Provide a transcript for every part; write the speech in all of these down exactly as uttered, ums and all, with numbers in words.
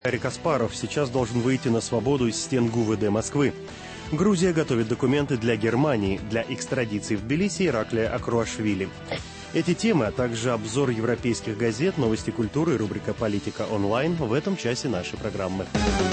Гарри Каспаров сейчас должен выйти на свободу из стен ГУВД Москвы. Грузия готовит документы для Германии для экстрадиции в Тбилиси Ираклия Акруашвили. Эти темы, а также обзор европейских газет, новости культуры и рубрика «Политика онлайн» в этом часе нашей программы.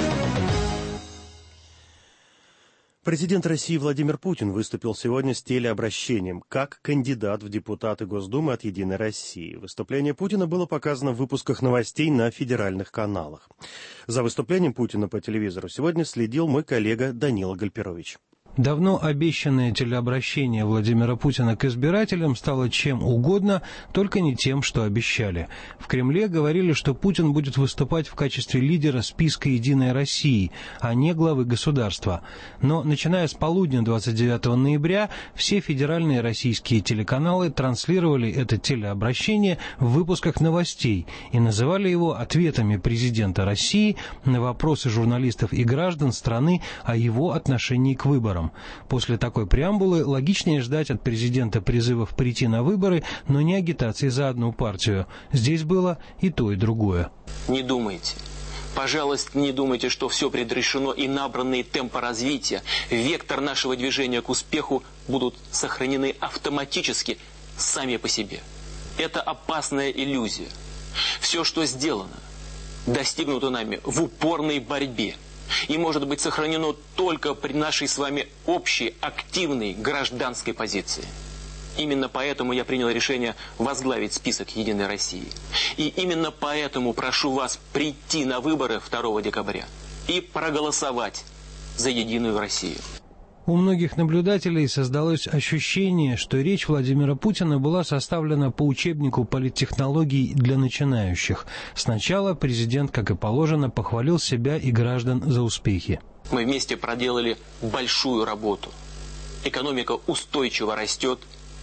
Президент России Владимир Путин выступил сегодня с телеобращением как кандидат в депутаты Госдумы от «Единой России». Выступление Путина было показано в выпусках новостей на федеральных каналах. За выступлением Путина по телевизору сегодня следил мой коллега Данила Гальперович. Давно обещанное телеобращение Владимира Путина к избирателям стало чем угодно, только не тем, что обещали. В Кремле говорили, что Путин будет выступать в качестве лидера списка «Единой России», а не главы государства. Но начиная с полудня двадцать девятого ноября все федеральные российские телеканалы транслировали это телеобращение в выпусках новостей и называли его ответами президента России на вопросы журналистов и граждан страны о его отношении к выборам. После такой преамбулы логичнее ждать от президента призывов прийти на выборы, но не агитации за одну партию. Здесь было и то, и другое. Не думайте. Пожалуйста, не думайте, что все предрешено и набранные темпы развития, вектор нашего движения к успеху будут сохранены автоматически сами по себе. Это опасная иллюзия. Все, что сделано, достигнуто нами в упорной борьбе. И может быть сохранено только при нашей с вами общей, активной гражданской позиции. Именно поэтому я принял решение возглавить список «Единой России». И именно поэтому прошу вас прийти на выборы второго декабря и проголосовать за «Единую Россию». У многих наблюдателей создалось ощущение, что речь Владимира Путина была составлена по учебнику политтехнологий для начинающих. Сначала президент, как и положено, похвалил себя и граждан за успехи. Мы вместе проделали большую работу. Экономика устойчиво растет.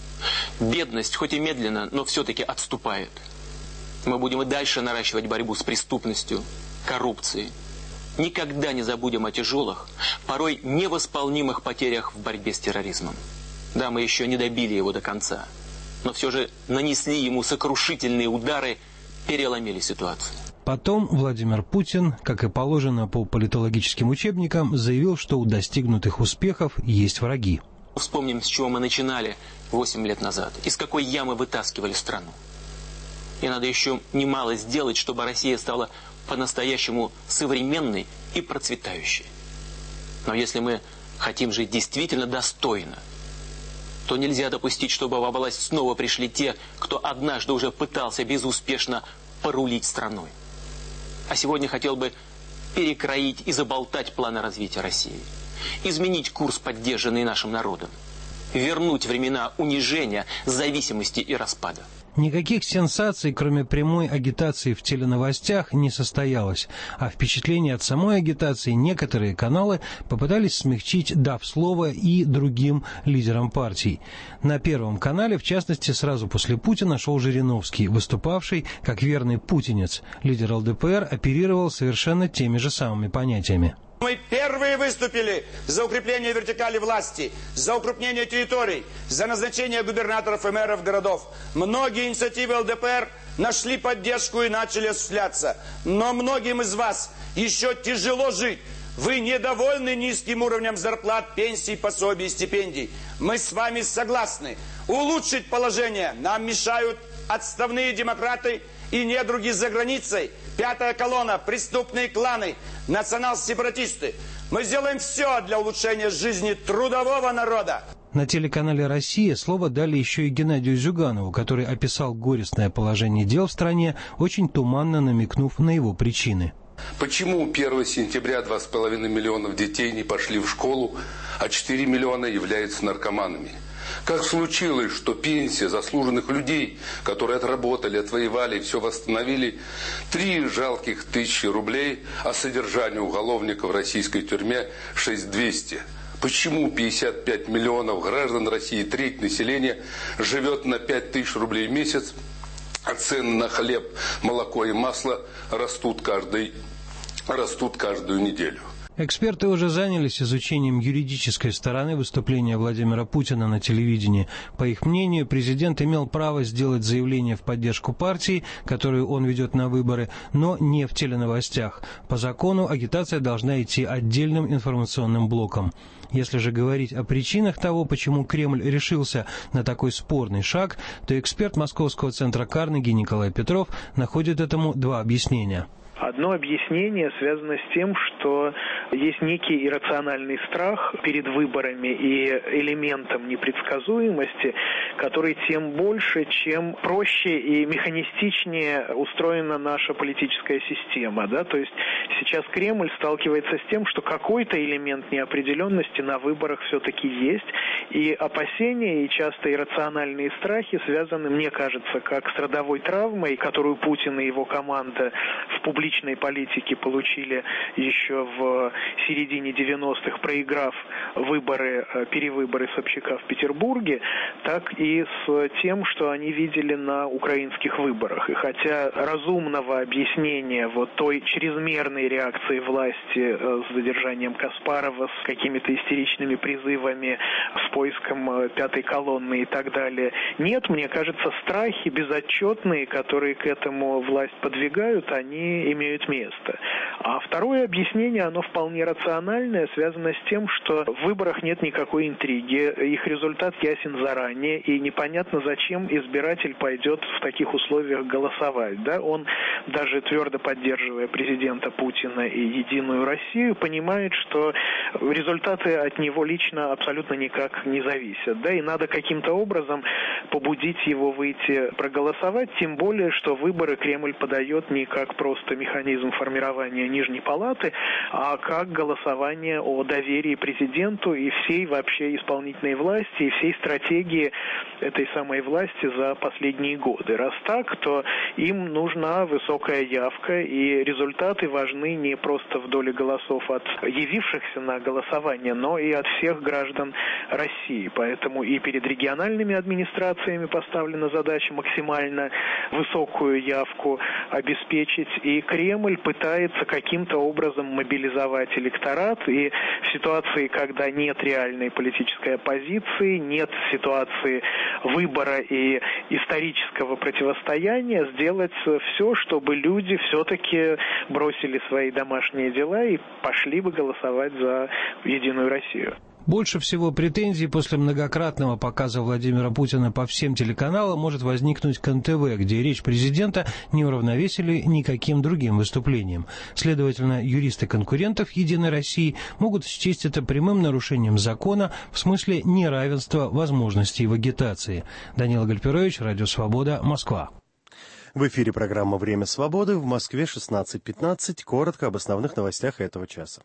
Бедность, хоть и медленно, но все-таки отступает. Мы будем и дальше наращивать борьбу с преступностью, коррупцией. Никогда не забудем о тяжелых, порой невосполнимых потерях в борьбе с терроризмом. Да, мы еще не добили его до конца, но все же нанесли ему сокрушительные удары, переломили ситуацию. Потом Владимир Путин, как и положено по политологическим учебникам, заявил, что у достигнутых успехов есть враги. Вспомним, с чего мы начинали восемь лет назад, из какой ямы вытаскивали страну. И надо еще немало сделать, чтобы Россия стала по-настоящему современной и процветающей. Но если мы хотим жить действительно достойно, то нельзя допустить, чтобы во власть снова пришли те, кто однажды уже пытался безуспешно порулить страной. А сегодня хотел бы перекроить и заболтать планы развития России, изменить курс, поддержанный нашим народом, вернуть времена унижения, зависимости и распада. Никаких сенсаций, кроме прямой агитации в теленовостях, не состоялось, а впечатление от самой агитации некоторые каналы попытались смягчить, дав слово и другим лидерам партий. На Первом канале, в частности, сразу после Путина шел Жириновский, выступавший как верный путинец. Лидер эл дэ пэ эр оперировал совершенно теми же самыми понятиями. Мы первые выступили за укрепление вертикали власти, за укрупнение территорий, за назначение губернаторов и мэров городов. Многие инициативы эл дэ пэ эр нашли поддержку и начали осуществляться. Но многим из вас еще тяжело жить. Вы недовольны низким уровнем зарплат, пенсий, пособий, стипендий. Мы с вами согласны. Улучшить положение нам мешают отставные демократы и недруги за границей, пятая колонна, преступные кланы, национал-сепаратисты. Мы сделаем все для улучшения жизни трудового народа. На телеканале «Россия» слово дали еще и Геннадию Зюганову, который описал горестное положение дел в стране, очень туманно намекнув на его причины. Почему первого сентября два с половиной миллионов детей не пошли в школу, а четыре миллиона являются наркоманами? Как случилось, что пенсия заслуженных людей, которые отработали, отвоевали и все восстановили, три жалких тысячи рублей, а содержание уголовника в российской тюрьме шесть тысяч двести? Почему пятьдесят пять миллионов граждан России, треть населения, живет на пять тысяч рублей в месяц, а цены на хлеб, молоко и масло растут, каждый, растут каждую неделю? Эксперты уже занялись изучением юридической стороны выступления Владимира Путина на телевидении. По их мнению, президент имел право сделать заявление в поддержку партии, которую он ведет на выборы, но не в теленовостях. По закону агитация должна идти отдельным информационным блоком. Если же говорить о причинах того, почему Кремль решился на такой спорный шаг, то эксперт Московского центра Карнеги Николай Петров находит этому два объяснения. Одно объяснение связано с тем, что есть некий иррациональный страх перед выборами и элементом непредсказуемости, который тем больше, чем проще и механистичнее устроена наша политическая система. Да? То есть сейчас Кремль сталкивается с тем, что какой-то элемент неопределенности на выборах все-таки есть, и опасения и часто иррациональные страхи связаны, мне кажется, как с родовой травмой, которую Путин и его команда в публичном личной политики получили еще в середине девяностых, проиграв выборы, перевыборы Собчака в Петербурге, так и с тем, что они видели на украинских выборах. И хотя разумного объяснения вот той чрезмерной реакции власти с задержанием Каспарова, с какими-то истеричными призывами, с поиском пятой колонны и так далее, нет, мне кажется, страхи безотчетные, которые к этому власть подвигают, они имеют место. А второе объяснение, оно вполне рациональное, связано с тем, что в выборах нет никакой интриги, их результат ясен заранее, и непонятно, зачем избиратель пойдет в таких условиях голосовать. Да? Он, даже твердо поддерживая президента Путина и Единую Россию, понимает, что результаты от него лично абсолютно никак не зависят. Да? И надо каким-то образом побудить его выйти проголосовать, тем более, что выборы Кремль подает не как просто механизм формирования Нижней Палаты, а как голосование о доверии президенту и всей вообще исполнительной власти, и всей стратегии этой самой власти за последние годы. Раз так, то им нужна высокая явка, и результаты важны не просто в доле голосов от явившихся на голосование, но и от всех граждан России. Поэтому и перед региональными администрациями поставлена задача максимально высокую явку обеспечить, и Кремль пытается каким-то образом мобилизовать электорат, и в ситуации, когда нет реальной политической оппозиции, нет ситуации выбора и исторического противостояния, сделать все, чтобы люди все-таки бросили свои домашние дела и пошли бы голосовать за Единую Россию. Больше всего претензий после многократного показа Владимира Путина по всем телеканалам может возникнуть к эн тэ вэ, где речь президента не уравновесили никаким другим выступлением. Следовательно, юристы конкурентов «Единой России» могут счесть это прямым нарушением закона в смысле неравенства возможностей в агитации. Данила Гальперович, Радио Свобода, Москва. В эфире программа «Время свободы», в Москве шестнадцать пятнадцать. Коротко об основных новостях этого часа.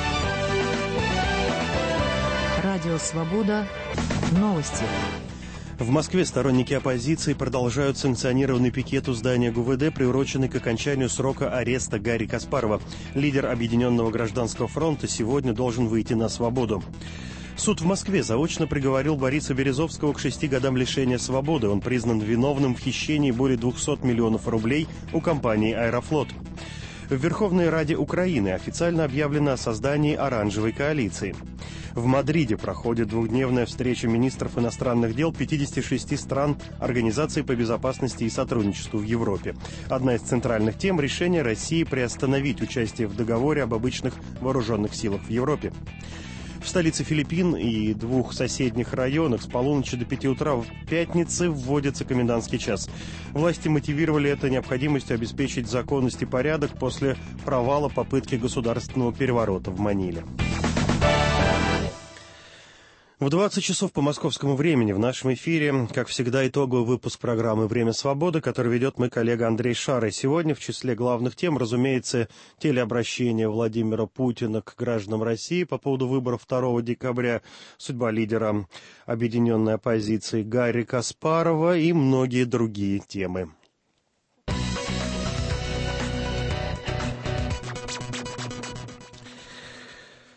Радио «Свобода». Новости. В Москве сторонники оппозиции продолжают санкционированный пикет у здания гэ вэ дэ, приуроченный к окончанию срока ареста Гарри Каспарова. Лидер Объединенного гражданского фронта сегодня должен выйти на свободу. Суд в Москве заочно приговорил Бориса Березовского к шести годам лишения свободы. Он признан виновным в хищении более двухсот миллионов рублей у компании «Аэрофлот». В Верховной Раде Украины официально объявлено о создании оранжевой коалиции. В Мадриде проходит двухдневная встреча министров иностранных дел пятидесяти шести стран Организации по безопасности и сотрудничеству в Европе. Одна из центральных тем – решение России приостановить участие в договоре об обычных вооруженных силах в Европе. В столице Филиппин и двух соседних районах с полуночи до пяти утра в пятницы вводится комендантский час. Власти мотивировали это необходимостью обеспечить законность и порядок после провала попытки государственного переворота в Маниле. В двадцать часов по московскому времени в нашем эфире, как всегда, итоговый выпуск программы «Время свободы», который ведет мой коллега Андрей Шар. И сегодня в числе главных тем, разумеется, телеобращение Владимира Путина к гражданам России по поводу выборов второго декабря, судьба лидера объединенной оппозиции Гарри Каспарова и многие другие темы.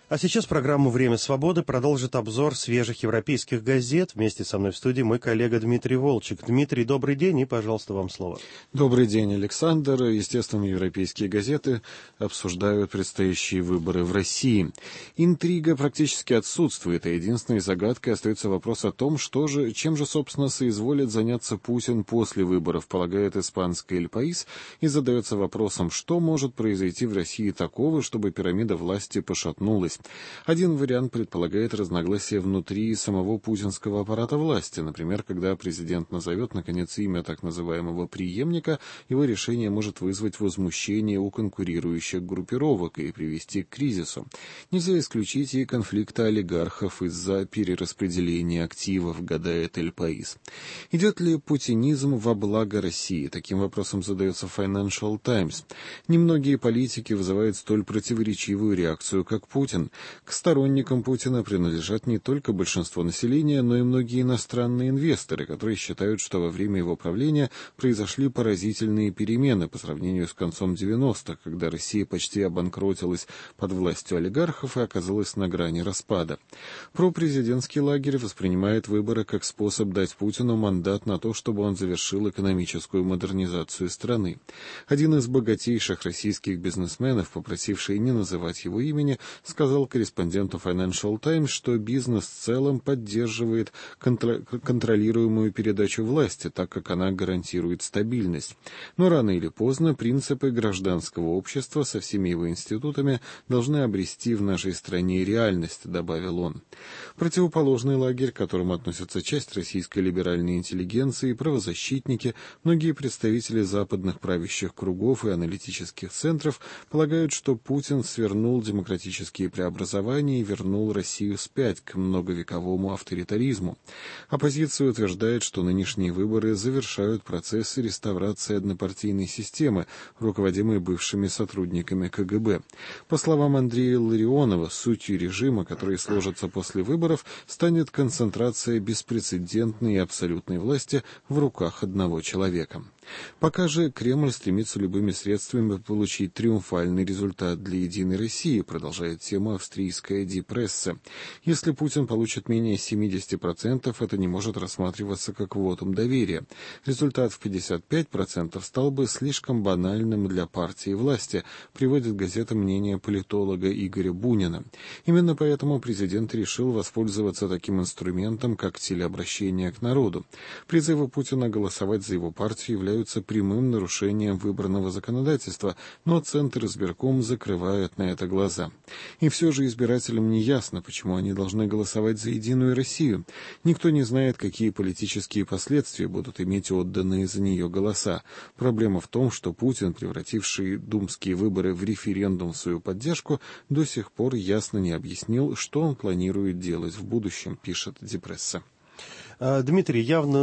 А сейчас программу «Время свободы» продолжит обзор свежих европейских газет. Вместе со мной в студии мой коллега Дмитрий Волчек. Дмитрий, добрый день, и, пожалуйста, вам слово. Добрый день, Александр. Естественно, европейские газеты обсуждают предстоящие выборы в России. Интрига практически отсутствует, а единственной загадкой остается вопрос о том, что же, чем же, собственно, соизволит заняться Путин после выборов, полагает испанская «Эль Паис», и задается вопросом, что может произойти в России такого, чтобы пирамида власти пошатнулась. Один вариант предполагает разногласия внутри самого путинского аппарата власти. Например, когда президент назовет, наконец, имя так называемого преемника, его решение может вызвать возмущение у конкурирующих группировок и привести к кризису. Нельзя исключить и конфликта олигархов из-за перераспределения активов, гадает «Эль Паис». Идет ли путинизм во благо России? Таким вопросом задается Financial Times. Немногие политики вызывают столь противоречивую реакцию, как Путин. К сторонникам Путина принадлежат не только большинство населения, но и многие иностранные инвесторы, которые считают, что во время его правления произошли поразительные перемены по сравнению с концом девяностых, когда Россия почти обанкротилась под властью олигархов и оказалась на грани распада. Пропрезидентский лагерь воспринимает выборы как способ дать Путину мандат на то, чтобы он завершил экономическую модернизацию страны. Один из богатейших российских бизнесменов, попросивший не называть его имени, сказал корреспонденту Financial Times, что бизнес в целом поддерживает контр- контролируемую передачу власти, так как она гарантирует стабильность. Но рано или поздно принципы гражданского общества со всеми его институтами должны обрести в нашей стране реальность, добавил он. Противоположный лагерь, к которому относится часть российской либеральной интеллигенции, правозащитники, многие представители западных правящих кругов и аналитических центров полагают, что Путин свернул демократические преобразования и вернул Россию вспять к многовековому авторитаризму. Оппозиция утверждает, что нынешние выборы завершают процесс реставрации однопартийной системы, руководимой бывшими сотрудниками ка гэ бэ. По словам Андрея Ларионова, сутью режима, который сложится после выборов, станет концентрация беспрецедентной и абсолютной власти в руках одного человека. Пока же Кремль стремится любыми средствами получить триумфальный результат для «Единой России», продолжает тему австрийская «Ди Прессе». Если Путин получит менее семьдесят процентов, это не может рассматриваться как вотум доверия. Результат в пятьдесят пять процентов стал бы слишком банальным для партии власти, приводит газета мнение политолога Игоря Бунина. Именно поэтому президент решил воспользоваться таким инструментом, как телеобращение к народу. Призывы Путина голосовать за его партию являются прямым нарушением выбранного законодательства, но Центр избирком закрывает на это глаза. И все же избирателям не ясно, почему они должны голосовать за «Единую Россию». Никто не знает, какие политические последствия будут иметь отданные за нее голоса. Проблема в том, что Путин, превративший думские выборы в референдум в свою поддержку, до сих пор ясно не объяснил, что он планирует делать в будущем, пишет Ди Пресса. Дмитрий,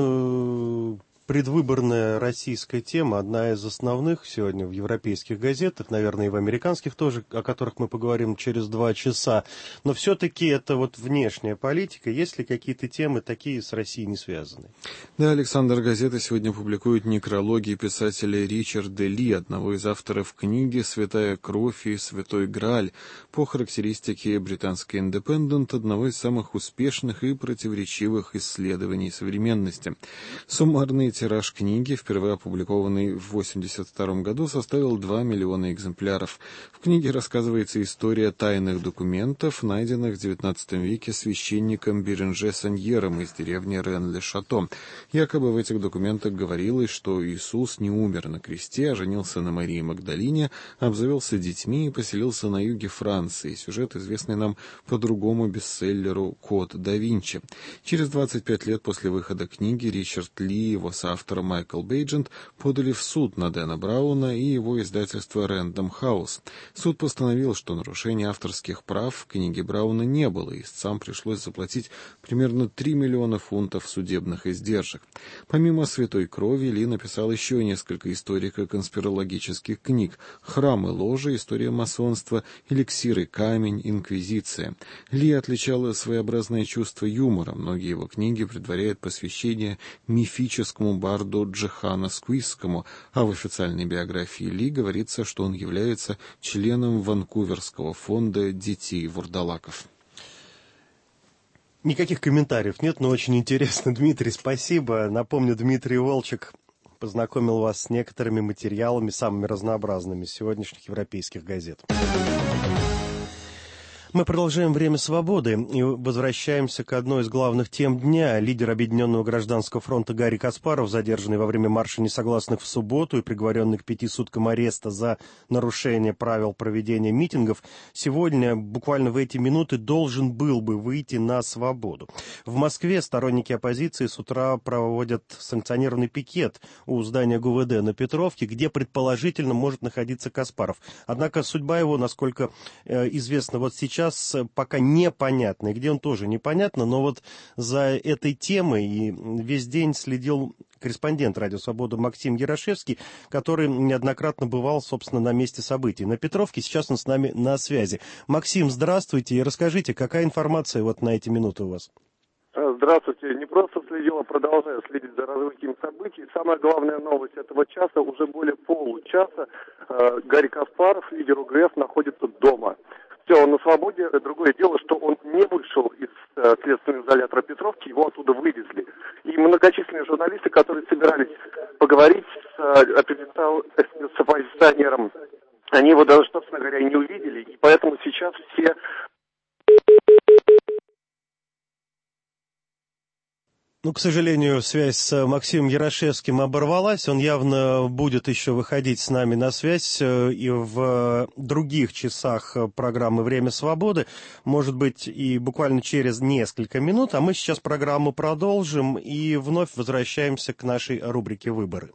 явно предвыборная российская тема, одна из основных сегодня в европейских газетах, наверное, и в американских тоже, о которых мы поговорим через два часа. Но все-таки это вот внешняя политика. Есть ли какие-то темы такие с Россией не связаны? Да, Александр, газеты сегодня публикуют некрологи писателя Ричарда Ли, одного из авторов книги «Святая кровь» и «Святой Грааль», по характеристике британской «Индепендент», одного из самых успешных и противоречивых исследований современности. Суммарный тираж книги, впервые опубликованный в восемьдесят втором году, составил два миллиона экземпляров. В книге рассказывается история тайных документов, найденных в девятнадцатом веке священником Беренже Саньером из деревни Рен-ле-Шато. Якобы в этих документах говорилось, что Иисус не умер на кресте, а женился на Марии Магдалине, обзавелся детьми и поселился на юге Франции. Сюжет, известный нам по другому бестселлеру «Код да Винчи». Через двадцать пять лет после выхода книги Ричард Ли и его соавтор Майкл Бейджент подали в суд на Дэна Брауна и его издательство Рэндом Хаус. Суд постановил, что нарушения авторских прав в книге Брауна не было, и истцам пришлось заплатить примерно три миллиона фунтов судебных издержек. Помимо «Святой крови» Ли написал еще несколько историко-конспирологических книг: «Храм и ложа», «История масонства», «Эликсир и камень», «Инквизиция». Ли отличало своеобразное чувство юмора. Многие его книги предваряют посвящение мифическому известному барду Джихана Сквизскому, а в официальной биографии Ли говорится, что он является членом Ванкуверского фонда детей вурдалаков. Никаких комментариев нет, но очень интересно. Дмитрий, спасибо. Напомню, Дмитрий Волчек познакомил вас с некоторыми материалами, самыми разнообразными сегодняшних европейских газет. Мы продолжаем «Время свободы» и возвращаемся к одной из главных тем дня. Лидер Объединенного гражданского фронта Гарри Каспаров, задержанный во время марша несогласных в субботу и приговоренный к пяти суткам ареста за нарушение правил проведения митингов, сегодня, буквально в эти минуты, должен был бы выйти на свободу. В Москве сторонники оппозиции с утра проводят санкционированный пикет у здания ГУВД на Петровке, где предположительно может находиться Каспаров. Однако судьба его, насколько э, известно вот сейчас, пока непонятно, и где он тоже непонятно, но вот за этой темой и весь день следил корреспондент «Радио Свобода» Максим Ярошевский, который неоднократно бывал, собственно, на месте событий. На Петровке сейчас он с нами на связи. Максим, здравствуйте, и расскажите, какая информация вот на эти минуты у вас? Здравствуйте. Не просто следил, а продолжаю следить за развитием событий. Самая главная новость этого часа: уже более получаса э, Гарри Каспаров, лидер ОГФ, находится дома. Все, он на свободе. Другое дело, что он не вышел из э, следственного изолятора Петровки, его оттуда вывезли. И многочисленные журналисты, которые собирались поговорить с, э, с оппозиционером, они его даже, собственно говоря, и не увидели. И поэтому сейчас все... Ну, к сожалению, связь с Максимом Ярошевским оборвалась. Он явно будет еще выходить с нами на связь и в других часах программы «Время свободы». Может быть, и буквально через несколько минут. А мы сейчас программу продолжим и вновь возвращаемся к нашей рубрике «Выборы».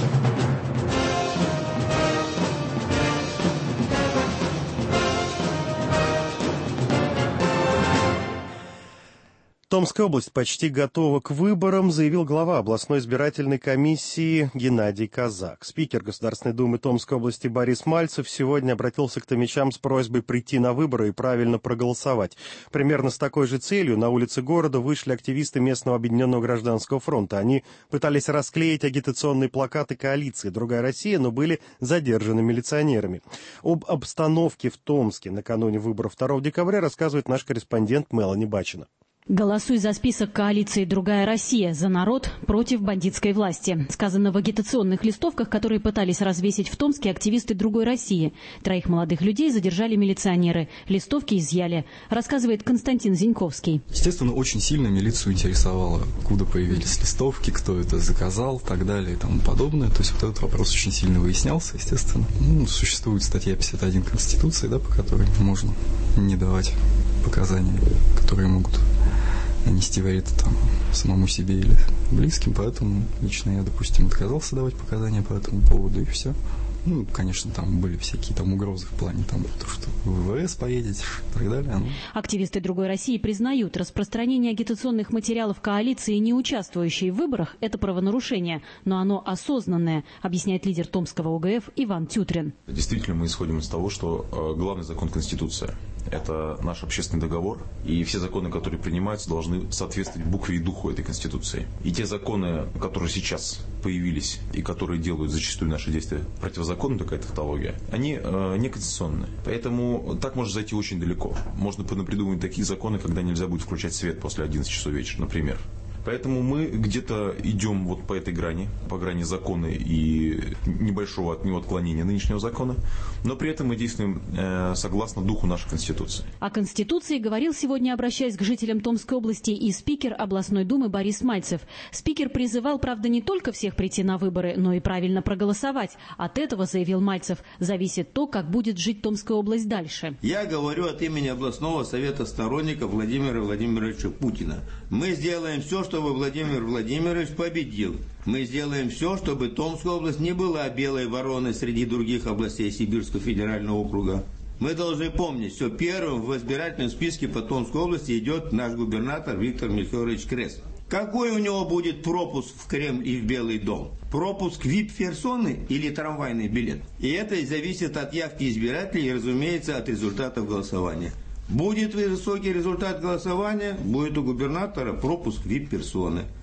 Томская область почти готова к выборам, заявил глава областной избирательной комиссии Геннадий Казак. Спикер Государственной Думы Томской области Борис Мальцев сегодня обратился к томичам с просьбой прийти на выборы и правильно проголосовать. Примерно с такой же целью на улицы города вышли активисты местного Объединенного гражданского фронта. Они пытались расклеить агитационные плакаты коалиции «Другая Россия», но были задержаны милиционерами. Об обстановке в Томске накануне выборов второго декабря рассказывает наш корреспондент Мелани Бачина. «Голосуй за список коалиции «Другая Россия», за народ, против бандитской власти», сказано в агитационных листовках, которые пытались развесить в Томске активисты «Другой России». Троих молодых людей задержали милиционеры, листовки изъяли, рассказывает Константин Зиньковский. Естественно, очень сильно милицию интересовало, откуда появились листовки, кто это заказал, так далее и тому подобное. То есть вот этот вопрос очень сильно выяснялся, естественно. Ну, существует статья пятьдесят один Конституции, да, по которой можно не давать показания, которые могут нанести вред там самому себе или близким, поэтому лично я, допустим, отказался давать показания по этому поводу, и все. Ну, конечно, там были всякие там угрозы в плане там, что в ВВС поедете и так далее. Ну. Активисты «Другой России» признают, распространение агитационных материалов коалиции, не участвующей в выборах, это правонарушение, но оно осознанное, объясняет лидер Томского ОГФ Иван Тютрин. Действительно, мы исходим из того, что э, главный закон – Конституция. Это наш общественный договор, и все законы, которые принимаются, должны соответствовать букве и духу этой Конституции. И те законы, которые сейчас появились и которые делают зачастую наши действия противозаконны, такая тавтология, они э, неконституционны. Поэтому так может зайти очень далеко. Можно придумать такие законы, когда нельзя будет включать свет после одиннадцати часов вечера, например. Поэтому мы где-то идем вот по этой грани, по грани закона и небольшого от него отклонения нынешнего закона, но при этом мы действуем э, согласно духу нашей Конституции. О Конституции говорил сегодня, обращаясь к жителям Томской области, и спикер областной думы Борис Мальцев. Спикер призывал, правда, не только всех прийти на выборы, но и правильно проголосовать. От этого, заявил Мальцев, зависит то, как будет жить Томская область дальше. Я говорю от имени областного совета сторонников Владимира Владимировича Путина. Мы сделаем все, чтобы Владимир Владимирович победил. Мы сделаем все, чтобы Томская область не была белой вороной среди других областей Сибирского федерального округа. Мы должны помнить, что первым в избирательном списке по Томской области идет наш губернатор Виктор Мельхиорович Крес. Какой у него будет пропуск в Кремль и в Белый дом? Пропуск вип-персоны или трамвайный билет? И это зависит от явки избирателей и, разумеется, от результатов голосования. Будет высокий результат голосования, будет у губернатора пропуск вип-персоны.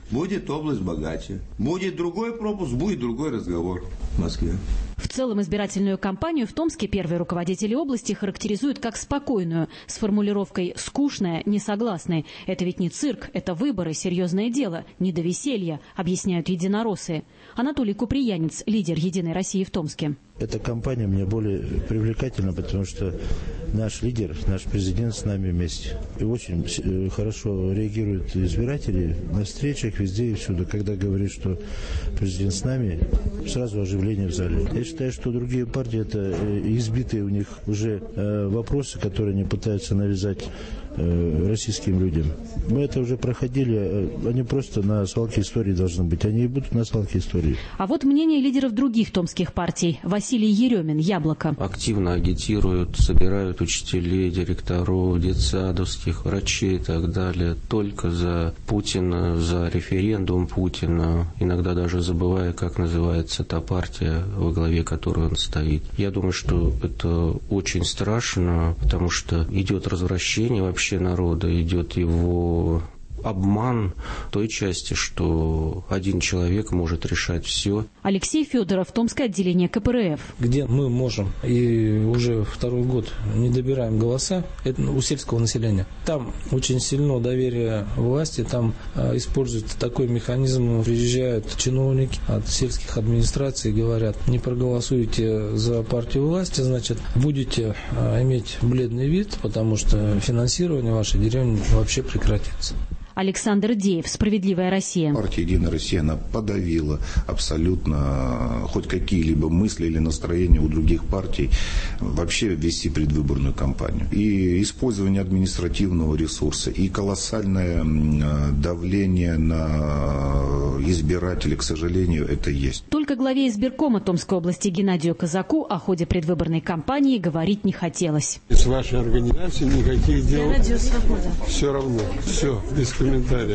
будет область богаче. Будет другой пропуск, будет другой разговор в Москве. В целом избирательную кампанию в Томске первые руководители области характеризуют как спокойную, с формулировкой «скучная, не согласны». Это ведь не цирк, это выборы, серьезное дело, не до веселья, объясняют единороссы. Анатолий Куприянец, лидер «Единой России» в Томске. Эта кампания мне более привлекательна, потому что наш лидер, наш президент с нами вместе. И очень хорошо реагируют избиратели на встречах, везде и всюду. Когда говорят, что президент с нами, сразу оживление в зале. Я считаю, что другие партии, это избитые у них уже вопросы, которые они пытаются навязать российским людям. Мы это уже проходили, они просто на свалке истории должны быть, они и будут на свалке истории. А вот мнение лидеров других томских партий. Василий Еремин, «Яблоко». Активно агитируют, собирают учителей, директоров, детсадовских, врачей и так далее только за Путина, за референдум Путина, иногда даже забывая, как называется та партия, во главе которой он стоит. Я думаю, что это очень страшно, потому что идет развращение вообще народа, идет его обман той части, что один человек может решать все. Алексей Федоров, Томское отделение ка пэ эр эф. Где мы можем, и уже второй год не добираем голоса, это у сельского населения. Там очень сильно доверие власти, там а, используют такой механизм, приезжают чиновники от сельских администраций и говорят: не проголосуете за партию власти, значит, будете а, иметь бледный вид, потому что финансирование вашей деревни вообще прекратится. Александр Деев, «Справедливая Россия». Партия «Единая Россия», она подавила абсолютно хоть какие-либо мысли или настроения у других партий вообще вести предвыборную кампанию. И использование административного ресурса, и колоссальное давление на избирателей, к сожалению, это есть. Только главе избиркома Томской области Геннадию Казаку о ходе предвыборной кампании говорить не хотелось. С вашей организацией никаких дел. Радио «Свобода». Все равно. Все, без комментариев.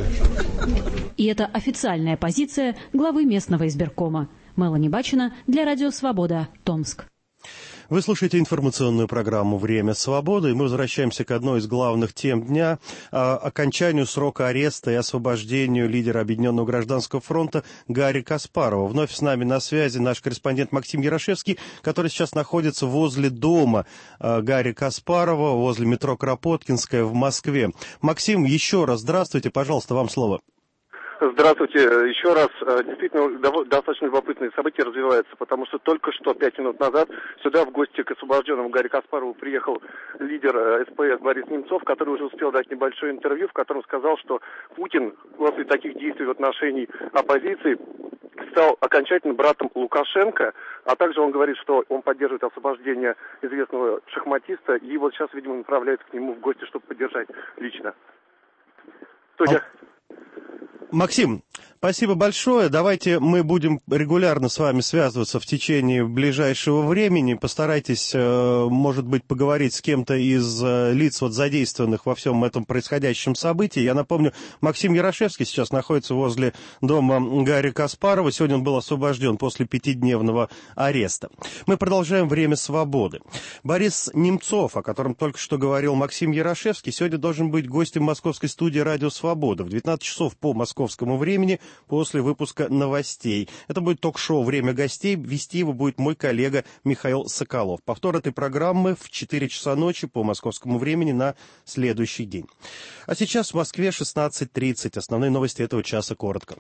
И это официальная позиция главы местного избиркома. Мелани Бачина для Радио «Свобода», Томск. Вы слушаете информационную программу «Время свободы», и мы возвращаемся к одной из главных тем дня – окончанию срока ареста и освобождению лидера Объединенного гражданского фронта Гарри Каспарова. Вновь с нами на связи наш корреспондент Максим Ярошевский, который сейчас находится возле дома Гарри Каспарова, возле метро Кропоткинская в Москве. Максим, еще раз здравствуйте, пожалуйста, вам слово. Здравствуйте. Еще раз, действительно, достаточно любопытные события развиваются, потому что только что, пять минут назад, сюда в гости к освобожденному Гарри Каспарову приехал лидер эс пэ эс Борис Немцов, который уже успел дать небольшое интервью, в котором сказал, что Путин после таких действий в отношении оппозиции стал окончательно братом Лукашенко, а также он говорит, что он поддерживает освобождение известного шахматиста, и вот сейчас, видимо, направляется к нему в гости, чтобы поддержать лично. Студия. Максим, спасибо большое. Давайте мы будем регулярно с вами связываться в течение ближайшего времени. Постарайтесь, может быть, поговорить с кем-то из лиц, вот, задействованных во всем этом происходящем событии. Я напомню, Максим Ярошевский сейчас находится возле дома Гарри Каспарова. Сегодня он был освобожден после пятидневного ареста. Мы продолжаем «Время свободы». Борис Немцов, о котором только что говорил Максим Ярошевский, сегодня должен быть гостем московской студии «Радио Свобода» в двенадцать часов по московскому времени после выпуска новостей. Это будет ток-шоу «Время гостей». Вести его будет мой коллега Михаил Соколов. Повтор этой программы в четыре часа ночи по московскому времени на следующий день. А сейчас в Москве шестнадцать тридцать. Основные новости этого часа коротко.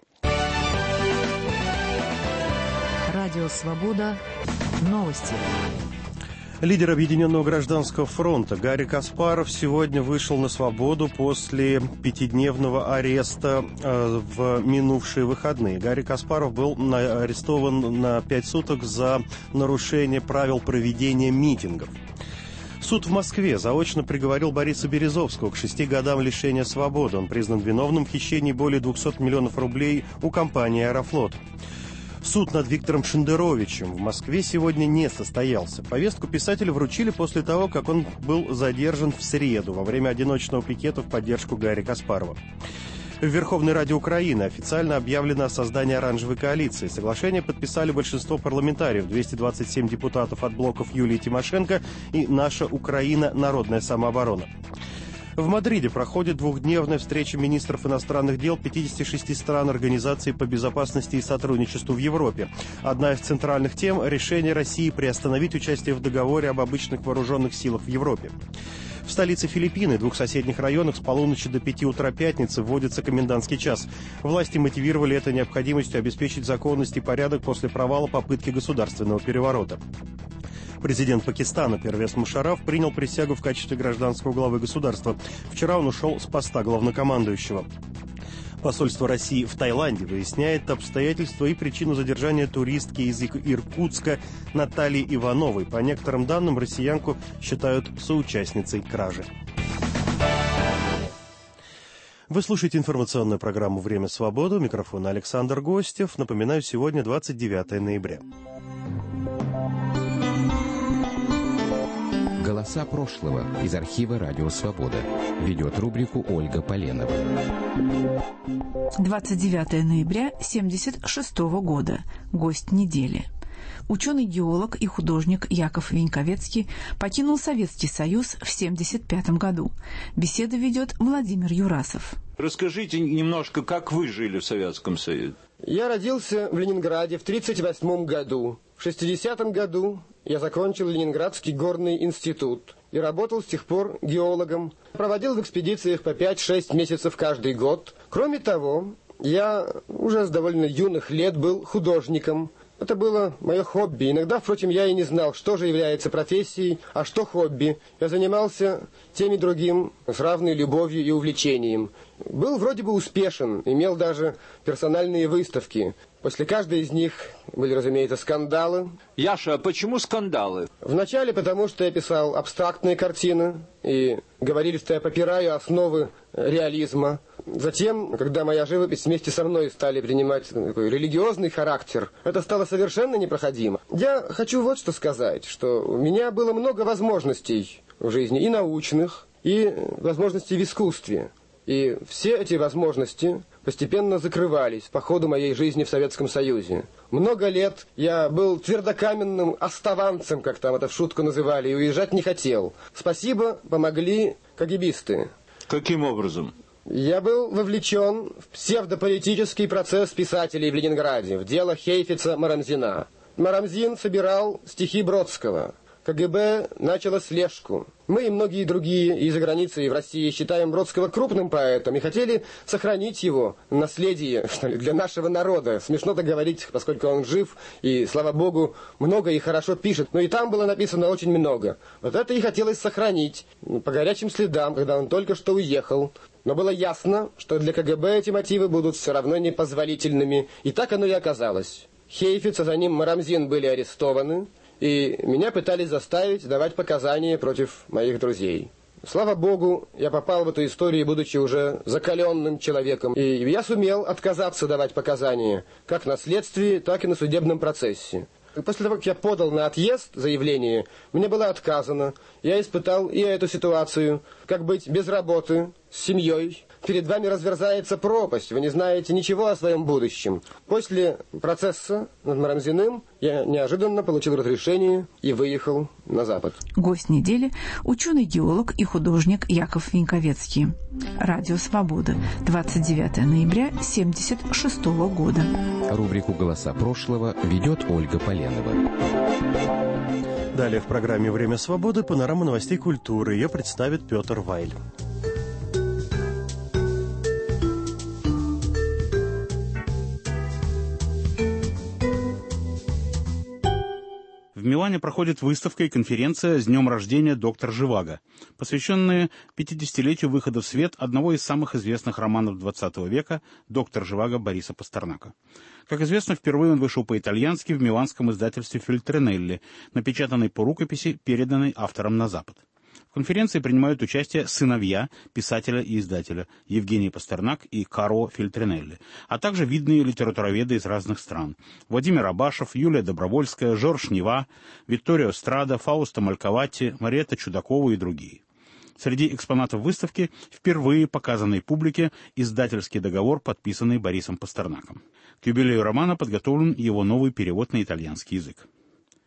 Радио «Свобода». Новости. Лидер Объединенного гражданского фронта Гарри Каспаров сегодня вышел на свободу после пятидневного ареста э, в минувшие выходные. Гарри Каспаров был на, арестован на пять суток за нарушение правил проведения митингов. Суд в Москве заочно приговорил Бориса Березовского к шести годам лишения свободы. Он признан виновным в хищении более двухсот миллионов рублей у компании «Аэрофлот». Суд над Виктором Шендеровичем в Москве сегодня не состоялся. Повестку писателя вручили после того, как он был задержан в среду во время одиночного пикета в поддержку Гарри Каспарова. В Верховной Раде Украины официально объявлено о создании оранжевой коалиции. Соглашение подписали большинство парламентариев, двести двадцать семь депутатов от блоков Юлии Тимошенко и «Наша Украина. Народная самооборона». В Мадриде проходит двухдневная встреча министров иностранных дел пятидесяти шести стран Организации по безопасности и сотрудничеству в Европе. Одна из центральных тем – решение России приостановить участие в договоре об обычных вооруженных силах в Европе. В столице Филиппин и двух соседних районах с полуночи до пяти утра пятницы вводится комендантский час. Власти мотивировали это необходимостью обеспечить законность и порядок после провала попытки государственного переворота. Президент Пакистана Первез Мушарраф принял присягу в качестве гражданского главы государства. Вчера он ушел с поста главнокомандующего. Посольство России в Таиланде выясняет обстоятельства и причину задержания туристки из Иркутска Натальи Ивановой. По некоторым данным, россиянку считают соучастницей кражи. Вы слушаете информационную программу «Время свободы». У микрофона Александр Гостев. Напоминаю, сегодня двадцать девятое ноября. Голоса прошлого из архива «Радио Свобода». Ведет рубрику Ольга Поленова. двадцать девятое ноября семьдесят шестого года. Гость недели. Ученый-геолог и художник Яков Виньковецкий покинул Советский Союз в семьдесят пятом году. Беседу ведет Владимир Юрасов. Расскажите немножко, как вы жили в Советском Союзе. Я родился в Ленинграде в тридцать восьмом году. В шестидесятом году я закончил Ленинградский горный институт и работал с тех пор геологом. Проводил в экспедициях по пять-шесть месяцев каждый год. Кроме того, я уже с довольно юных лет был художником. Это было мое хобби. Иногда, впрочем, я и не знал, что же является профессией, а что хобби. Я занимался тем и другим с равной любовью и увлечением. Был вроде бы успешен, имел даже персональные выставки. После каждой из них были, разумеется, скандалы. Яша, а почему скандалы? Вначале потому, что я писал абстрактные картины, и говорили, что я попираю основы реализма. Затем, когда моя живопись вместе со мной стали принимать такой религиозный характер, это стало совершенно непроходимо. Я хочу вот что сказать, что у меня было много возможностей в жизни, и научных, и возможностей в искусстве. И все эти возможности постепенно закрывались по ходу моей жизни в Советском Союзе. Много лет я был твердокаменным оставанцем, как там это в шутку называли, и уезжать не хотел. Спасибо, помогли кагибисты. Каким образом? Я был вовлечен в псевдополитический процесс писателей в Ленинграде, в дело Хейфица-Марамзина. Марамзин собирал стихи Бродского. КГБ начало слежку. Мы и многие другие и за границей, и в России считаем Бродского крупным поэтом и хотели сохранить его наследие, что ли, для нашего народа. Смешно-то говорить, поскольку он жив и, слава богу, много и хорошо пишет. Но и там было написано очень много. Вот это и хотелось сохранить по горячим следам, когда он только что уехал. Но было ясно, что для КГБ эти мотивы будут все равно непозволительными. И так оно и оказалось. Хейфиц, а за ним Марамзин были арестованы. И меня пытались заставить давать показания против моих друзей. Слава богу, я попал в эту историю, будучи уже закаленным человеком. И я сумел отказаться давать показания, как на следствии, так и на судебном процессе. И после того, как я подал на отъезд заявление, мне было отказано. Я испытал и эту ситуацию, как быть без работы, с семьей. Перед вами разверзается пропасть, вы не знаете ничего о своем будущем. После процесса над Марамзиным я неожиданно получил разрешение и выехал на Запад. Гость недели – ученый-геолог и художник Яков Виньковецкий. Радио «Свобода», двадцать девятое ноября семьдесят шестого года. Рубрику «Голоса прошлого» ведет Ольга Поленова. Далее в программе «Время свободы» панорама новостей культуры. Ее представит Петр Вайль. В Милане проходит выставка и конференция «С днем рождения, доктор Живаго», посвященные пятидесятилетию выхода в свет одного из самых известных романов двадцатого века «Доктор Живаго» Бориса Пастернака. Как известно, впервые он вышел по-итальянски в миланском издательстве «Фельтринелли», напечатанный по рукописи, переданной автором на Запад. В конференции принимают участие сыновья писателя и издателя Евгений Пастернак и Каро Фельтринелли, а также видные литературоведы из разных стран. Владимир Абашев, Юлия Добровольская, Жорж Нева, Витторио Страда, Фауста Мальковатти, Мариетта Чудакова и другие. Среди экспонатов выставки впервые показанный публике издательский договор, подписанный Борисом Пастернаком. К юбилею романа подготовлен его новый перевод на итальянский язык.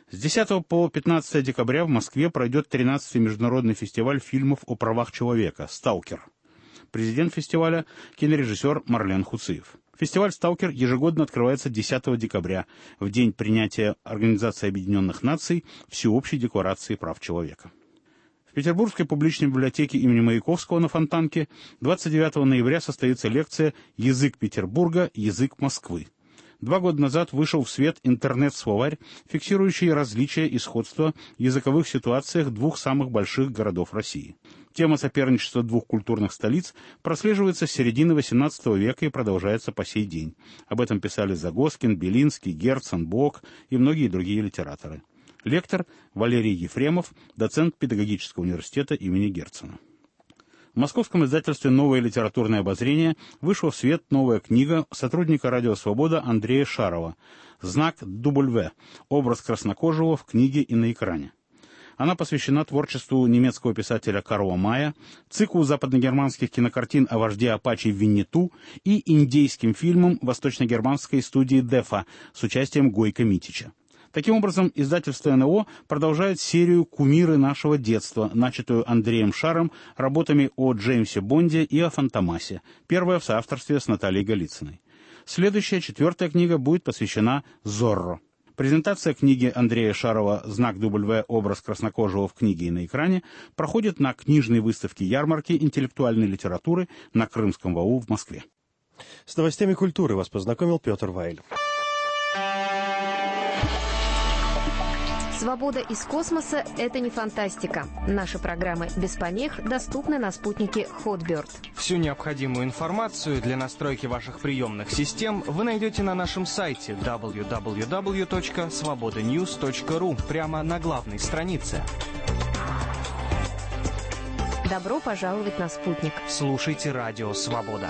С десятого по пятнадцатое декабря в Москве пройдет тринадцатый международный фестиваль фильмов о правах человека «Сталкер». Президент фестиваля – кинорежиссер Марлен Хуциев. Фестиваль «Сталкер» ежегодно открывается десятого декабря, в день принятия Организации Объединенных Наций Всеобщей декларации прав человека. В Петербургской публичной библиотеке имени Маяковского на Фонтанке двадцать девятого ноября состоится лекция «Язык Петербурга. Язык Москвы». Два года назад вышел в свет интернет-словарь, фиксирующий различия и сходства в языковых ситуациях двух самых больших городов России. Тема соперничества двух культурных столиц прослеживается с середины восемнадцатого века и продолжается по сей день. Об этом писали Загоскин, Белинский, Герцен, Блок и многие другие литераторы. Лектор Валерий Ефремов, доцент педагогического университета имени Герцена. В московском издательстве «Новое литературное обозрение» вышла в свет новая книга сотрудника «Радио Свобода» Андрея Шарова «Знак W. Образ краснокожего в книге и на экране». Она посвящена творчеству немецкого писателя Карла Мая, циклу западногерманских кинокартин о вожде Апачи Винниту и индейским фильмам восточногерманской студии Дефа с участием Гойко Митича. Таким образом, издательство эн о продолжает серию «Кумиры нашего детства», начатую Андреем Шаром работами о Джеймсе Бонде и о Фантомасе, первая в соавторстве с Натальей Голицыной. Следующая, четвертая книга будет посвящена Зорро. Презентация книги Андрея Шарова «Знак W. Образ краснокожего в книге и на экране» проходит на книжной выставке ярмарки интеллектуальной литературы на Крымском валу в Москве. С новостями культуры вас познакомил Петр Вайль. Свобода из космоса – это не фантастика. Наши программы без помех доступны на спутнике Hotbird. Всю необходимую информацию для настройки ваших приемных систем вы найдете на нашем сайте дабл ю дабл ю дабл ю точка свобода ньюс точка ру прямо на главной странице. Добро пожаловать на спутник. Слушайте радио «Свобода».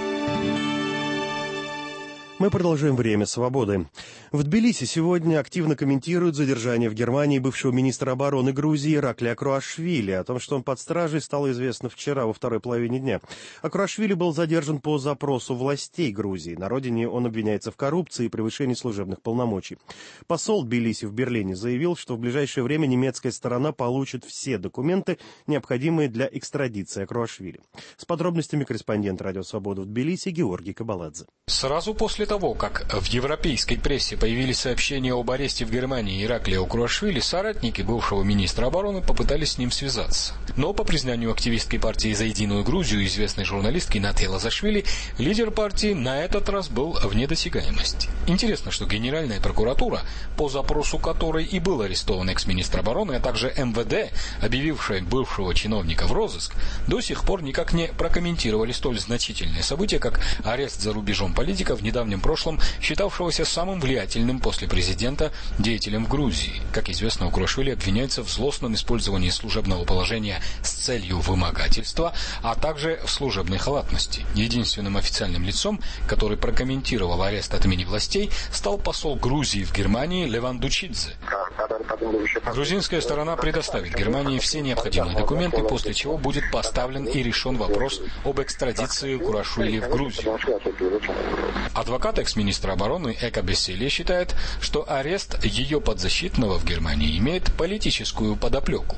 Мы продолжаем «Время свободы». В Тбилиси сегодня активно комментируют задержание в Германии бывшего министра обороны Грузии Ираклия Акруашвили. О том, что он под стражей, стало известно вчера во второй половине дня. Акруашвили был задержан по запросу властей Грузии. На родине он обвиняется в коррупции и превышении служебных полномочий. Посол Тбилиси в Берлине заявил, что в ближайшее время немецкая сторона получит все документы, необходимые для экстрадиции Акруашвили. С подробностями корреспондент «Радио Свобода» в Тбилиси Георгий Кабаладзе. Сразу после того, как в европейской прессе появились сообщения об аресте в Германии Ираклия Акруашвили, соратники бывшего министра обороны попытались с ним связаться. Но, по признанию активистской партии «За единую Грузию» известной журналистки Нате Лазашвили, лидер партии на этот раз был вне досягаемости. Интересно, что Генеральная прокуратура, по запросу которой и был арестован экс-министр обороны, а также эм вэ дэ, объявившая бывшего чиновника в розыск, до сих пор никак не прокомментировали столь значительное событие, как арест за рубежом политика в недавнем прошлом, считавшегося самым влиятельным после президента деятелем в Грузии. Как известно, Акруашвили обвиняется в злостном использовании служебного положения с целью вымогательства, а также в служебной халатности. Единственным официальным лицом, который прокомментировал арест от имени властей, стал посол Грузии в Германии Леван Дучидзе. Грузинская сторона предоставит Германии все необходимые документы, после чего будет поставлен и решен вопрос об экстрадиции Акруашвили в Грузию. Адвокат экс-министра обороны Эка Бесселия считает, что арест ее подзащитного в Германии имеет политическую подоплеку.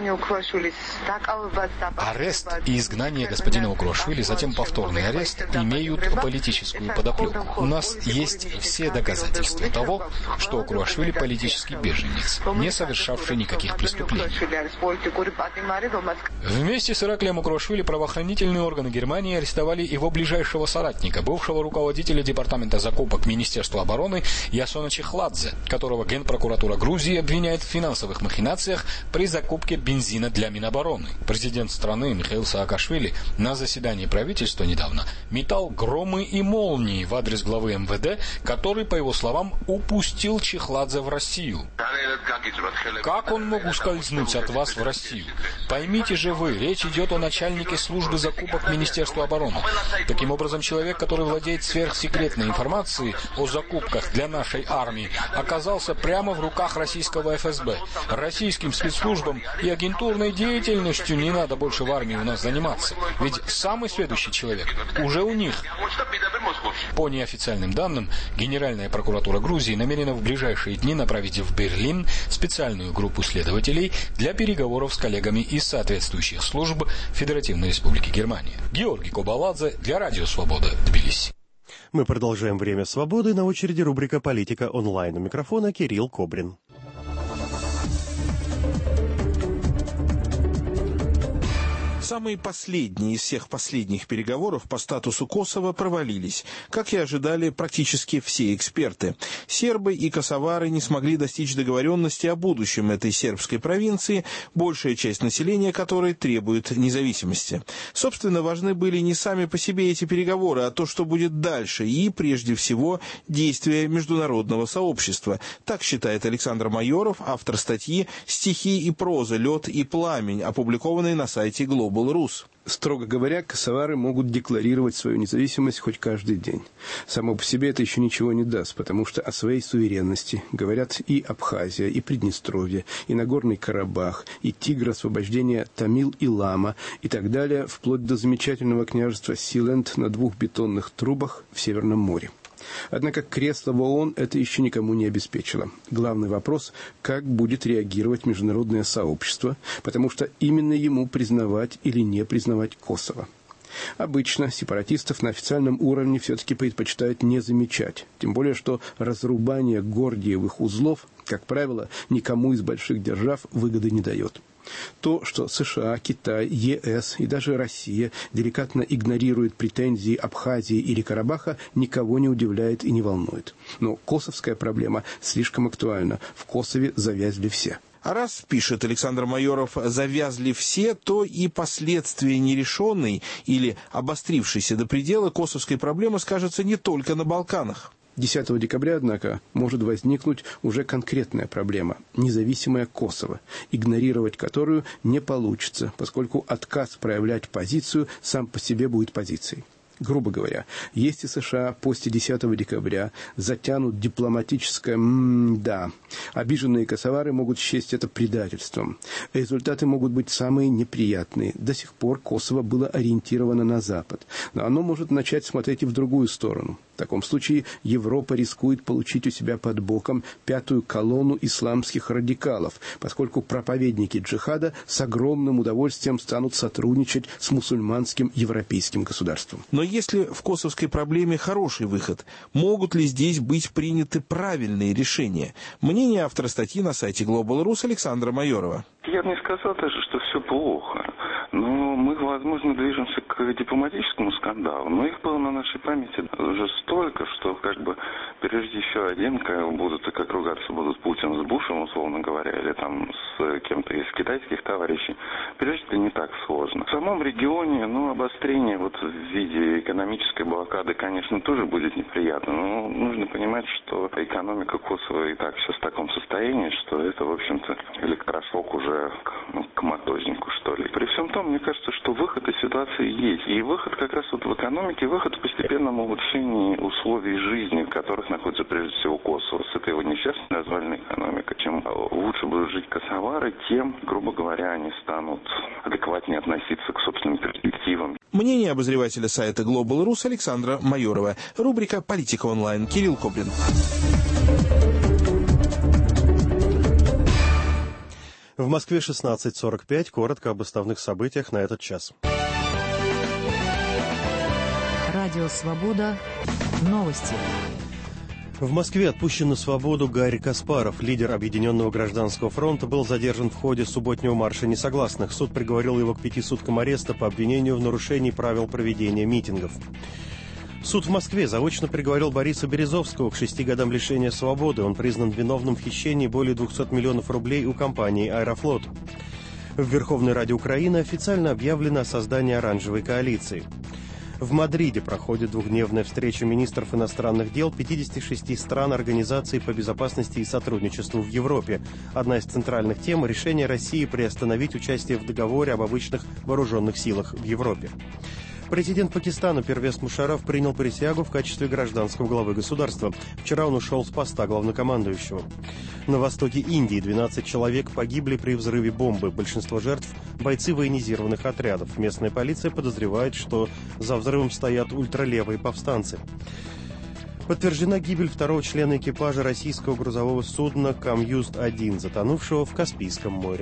Арест и изгнание господина Акруашвили, затем повторный арест, имеют политическую подоплеку. У нас есть все доказательства того, что Акруашвили политический беженец, не совершавший никаких преступлений. Вместе с Ираклием Акруашвили правоохранительные органы Германии арестовали его ближайшего соратника, бывшего руководителя департамента закупок Министерства обороны Ясона Чехладзе, которого Генпрокуратура Грузии обвиняет в финансовых махинациях при закупке бензина для Минобороны. Президент страны Михаил Саакашвили на заседании правительства недавно метал громы и молнии в адрес главы эм вэ дэ, который, по его словам, упустил Чехладзе в Россию. Как он мог ускользнуть от вас в Россию? Поймите же вы, речь идет о начальнике службы закупок Министерства обороны. Таким образом, человек, который владеет сверхсекретной информацией о закупках для нашей армии, оказался прямо в руках российского эф эс бэ, российским спецслужбам и агентурной деятельностью безопасностью не надо больше в армии у нас заниматься. Ведь самый следующий человек уже у них. По неофициальным данным, Генеральная прокуратура Грузии намерена в ближайшие дни направить в Берлин специальную группу следователей для переговоров с коллегами из соответствующих служб Федеративной Республики Германия. Георгий Кобаладзе для Радио Свобода, Тбилиси. Мы продолжаем «Время свободы». На очереди рубрика «Политика онлайн». У микрофона Кирилл Кобрин. Самые последние из всех последних переговоров по статусу Косово провалились, как и ожидали практически все эксперты. Сербы и косовары не смогли достичь договоренности о будущем этой сербской провинции, большая часть населения которой требует независимости. Собственно, важны были не сами по себе эти переговоры, а то, что будет дальше, и, прежде всего, действия международного сообщества. Так считает Александр Майоров, автор статьи «Стихи и проза. Лед и пламень», опубликованной на сайте Global Rus. Строго говоря, косовары могут декларировать свою независимость хоть каждый день. Само по себе это еще ничего не даст, потому что о своей суверенности говорят и Абхазия, и Приднестровье, и Нагорный Карабах, и Тигр, освобождение Тамил и Лама, и так далее, вплоть до замечательного княжества Силенд на двух бетонных трубах в Северном море. Однако кресло в ООН это еще никому не обеспечило. Главный вопрос, как будет реагировать международное сообщество, потому что именно ему признавать или не признавать Косово. Обычно сепаратистов на официальном уровне все-таки предпочитают не замечать. Тем более, что разрубание гордиевых узлов, как правило, никому из больших держав выгоды не дает. То, что США, Китай, ЕС и даже Россия деликатно игнорируют претензии Абхазии или Карабаха, никого не удивляет и не волнует. Но косовская проблема слишком актуальна. В Косове завязли все. А раз, пишет Александр Майоров, завязли все, то и последствия нерешенной или обострившейся до предела косовской проблемы скажутся не только на Балканах. десятого декабря, однако, может возникнуть уже конкретная проблема – независимое Косово, игнорировать которую не получится, поскольку отказ проявлять позицию сам по себе будет позицией. Грубо говоря, если США после десятого декабря затянут дипломатическое «м-да», обиженные косовары могут счесть это предательством. Результаты могут быть самые неприятные. До сих пор Косово было ориентировано на Запад, но оно может начать смотреть и в другую сторону. В таком случае Европа рискует получить у себя под боком пятую колонну исламских радикалов, поскольку проповедники джихада с огромным удовольствием станут сотрудничать с мусульманским европейским государством. Но если в косовской проблеме хороший выход, могут ли здесь быть приняты правильные решения? Мнение автора статьи на сайте Global Rus Александра Майорова. Я бы не сказал даже, что все плохо. Но мы, возможно, движемся к дипломатическому скандалу. Но их было на нашей памяти уже столько, что как бы пережди еще один, как будут и как ругаться будут Путин с Бушем, условно говоря, или там с кем-то из китайских товарищей. Пережить это не так сложно. В самом регионе, ну, обострение вот в виде экономической блокады, конечно, тоже будет неприятно. Но нужно понимать, что экономика Косово и так сейчас в таком состоянии, что это, в общем-то, электрошок уже к, ну, к мотознику, что ли. При всем том, мне кажется, что выход из ситуации есть. И выход как раз вот в экономике, выход в постепенном улучшении условий жизни, в которых находится прежде всего Косово. С этой его несчастной развальной экономикой. Чем лучше будут жить косовары, тем, грубо говоря, они станут адекватнее относиться к собственным перспективам. Мнение обозревателя сайта Global Rus Александра Майорова. Рубрика «Политика онлайн». Кирилл Кобрин. В Москве шестнадцать сорок пять. Коротко об основных событиях на этот час. Радио «Свобода». Новости. В Москве отпущен на свободу Гарри Каспаров. Лидер Объединенного гражданского фронта был задержан в ходе субботнего марша несогласных. Суд приговорил его к пяти суткам ареста по обвинению в нарушении правил проведения митингов. Суд в Москве заочно приговорил Бориса Березовского к шести годам лишения свободы. Он признан виновным в хищении более двухсот миллионов рублей у компании «Аэрофлот». В Верховной Раде Украины официально объявлено о создании оранжевой коалиции. В Мадриде проходит двухдневная встреча министров иностранных дел пятидесяти шести стран Организации по безопасности и сотрудничеству в Европе. Одна из центральных тем – решение России приостановить участие в договоре об обычных вооруженных силах в Европе. Президент Пакистана Первез Мушарраф принял присягу в качестве гражданского главы государства. Вчера он ушел с поста главнокомандующего. На востоке Индии двенадцать человек погибли при взрыве бомбы. Большинство жертв – бойцы военизированных отрядов. Местная полиция подозревает, что за взрывом стоят ультралевые повстанцы. Подтверждена гибель второго члена экипажа российского грузового судна «Камюзд один», затонувшего в Каспийском море.